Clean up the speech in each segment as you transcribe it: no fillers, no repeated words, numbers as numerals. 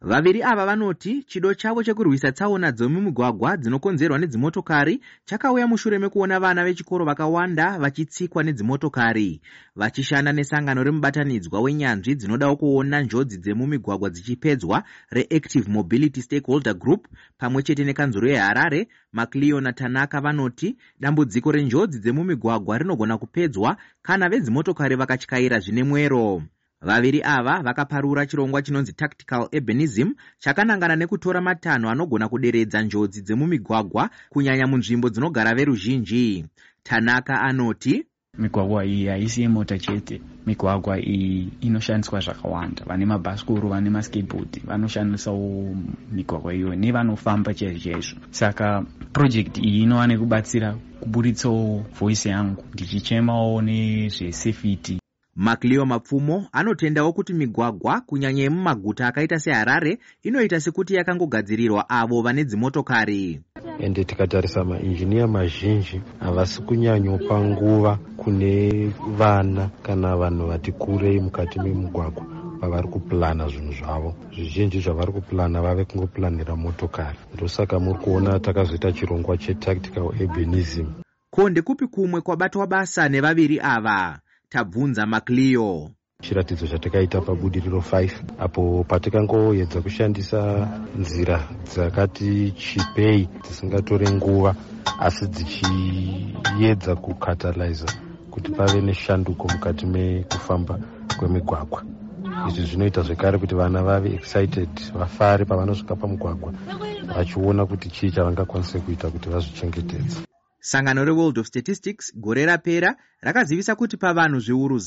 Vaviri ava vanoti chido chavo chekurwisa tsaona dzemumigwagwa dzinokonzerwa nedzimotokari chakauya mushure mekuona vana vechikoro vakawanda vachitsikwa nedzimotokari. Vachishanda nesangano remubatanidzwa wenyanzvi dzinodawo kuona njodzi dzemumigwagwa dzichipedzwa reActive Mobility Stakeholder Group pamwe chete nekanzuro yeHarare, Macleo naTanaka vanoti dambudziko renjodzi dzemumigwagwa rinogona kupedzwa kana vedzimotokari vakatyaira zvine mwero. Vaviri ava vakaparura chirongwa chinonzi Tactical Urbanism chakanangana nekutora matanho anogona kuderedza njodzi dzemumigwagwa kunyanya munzvimbo dzinogara veruzhinji. Tanaka anoti migwagwa iyi haisi yemota chete. Migwagwa iyi inoshandiswa zvakawanda. Vane mabhasikoro, vane maskateboard vanoshandisawo migwagwa iyo nevanofamba chaizvo. Saka project iyi inowane kubatsira kuburitsawo voice yangu ndichichemawo nezvesafety. Macleo Mapfumo anotendawo kuti migwagwa kunyanya yemumaguta akaita seHarare inoita sekuti yakangogadzirirwa avo vane dzimotokari. Ende tikatarisa mainjiniya mazhinji havasi kunyanyopa nguva kune vana kana vanhu vati kurei mukati memugwagwa pavari kuplana zvinhu zvavo. Zvizhinji zvavari kuplana vave kungoplanira motokari. Ndosaka muri kuona takazoita chirongwa chetactical urbanism. Ko ndekupi kumwe kwabatwa basa nevaviri ava? Tabvunza Macleo. Chiratidzo chatakaita pabudiriro 5 apo patikangoedza kushandisa nzira dzakati chipei dzisingatore nguva asi dzichiedza kukataliza kuti pave neshanduko mukati mekufamba kwemigwagwa. Izvi zvinoita zvekare kuti vana vave excited, vafare pavanosvika pamugwagwa vachiona kuti chii chavangakwanisa kuita kuti vazvichengetedze. Sangano reWorld of Statistics gore rapera rakazivisa kuti pavanhu zviuru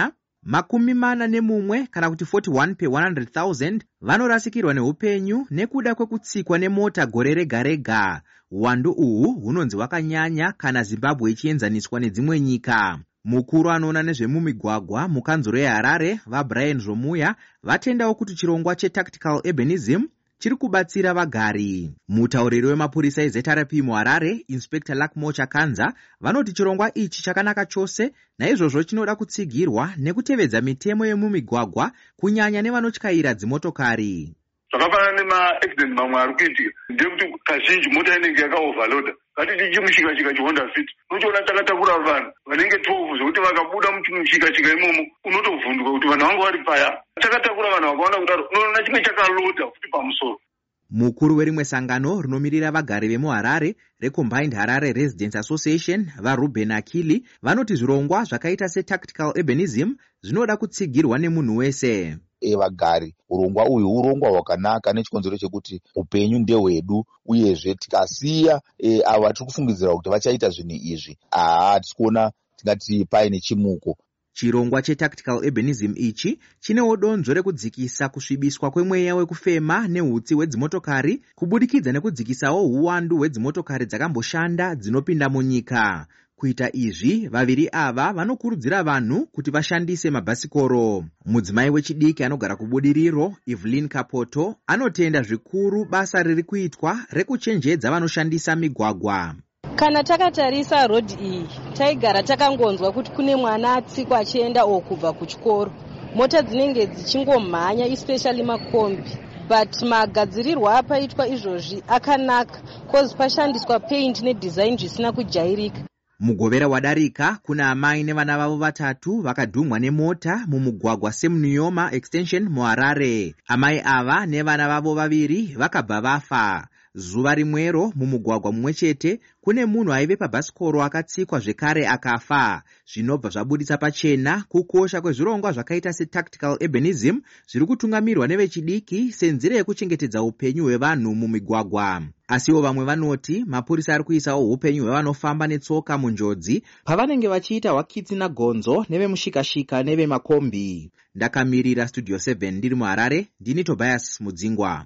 141 kana kuti 41 per 100,000 vanorasikirwa neupenyu nekuda kwekutsikwa nemota gore rega rega. Uwandu uhu hunonzi hwakanyanya kana Zimbabwe ichienzaniswa nedzimwe nyika. Mukuru anoona nezvemumigwagwa mukanzuro yeHarare vaBrian Zvomuya vatendawo kuti chirongwa chetactical urbanism chiri kubatsira vagari. Mutauriri wemapurisa eZRP muHarare, Inspector Lakmo Chakanza, vanoti chirongwa ichi chakanaka chose, naizvozvo chinoda kutsigirwa nekutevedza mitemo yemumigwagwa kunyanya nevanotyaira dzimotokari. Zvakafanana nemaaccident mamwe ari kuitika ndekuti kazhinji mota inenge yakaoverloada. Ngatiti chimushikashika chihonda fit unochiona chakatakura vanhu vanenge 12 zvokuti vakabuda muchimishikashika imomo unotovhunduka kuti vanhu vanga vari paya. Chakatakura vanhu vakaona kudaro unoona chimwe chakaloda futi pamusoro. Mukuru werimwe sangano rinomirira vagari vemuHarare reCombined Harare Residents Association vaRuben Akili vanoti zvirongwa zvakaita setactical urbanism zvinoda kutsigirwa nemunhu wese. Vagari urongwa uyu urongwa hwakanaka nechikonzero chekuti upenyu ndehwedu uyezve tikasiya ava tiri kufungidzira kuti vachaita zvinhu izvi tisikuona tingati paine chimuko. Chirongwa chetactical urbanism ichi chinewo donzvo rekudzikisa kusvibiswa kwemweya wekufema nehutsi hwedzimotokari kubudikidza nekudzikisawo uwandu hwedzimotokari dzakamboshanda dzinopinda munyika. Kuita izvi, vaviri ava vanokurudzira vanhu kuti vashandise mabhasikoro. Mudzimai wechidiki anogara kubudiriro, Evelyn Kapoto, anotenda zvikuru basa riri kuitwa rekuchenjedza vanoshandisa migwagwa. Kana takatarisa road iyi, taigara takangonzwa kuti kune mwana atsikwa achienda kubva kuchikoro. Mota dzinenge dzichingomhanya, especially makombi. But magadzirirwo apaitwa izvozvi akanaka, cause pashandiswa paint nedesign zvisina kujairika. Mugovera wadarika, kuna amai nevana vavo vatatu vakadhumwa nemota mumugwagwa Semunuyoma Extension muHarare. Amai ava nevana vavo vaviri vakabva vafa. Zuva rimwero mumugwagwa mumwechete kune munhu aive pabhasikoro akatsikwa zvekare akafa. Zvinobva zvabuditsa pachena kukosha kwezvirongwa zvakaita setactical urbanism zviri kutungamirwa nevechidiki senzira yekuchengetedza upenyu hwevanhu mumigwagwa. Asiwo vamwe vanoti mapurisa ari kuisawo upenyu hwevanofamba netsoka munjodzi pavanenge vachiita hwakitsi nagonzo nevemushikashika nevemakombi. Ndakamirira Studio 7 ndiri muHarare, ndini Tobias Mudzingwa.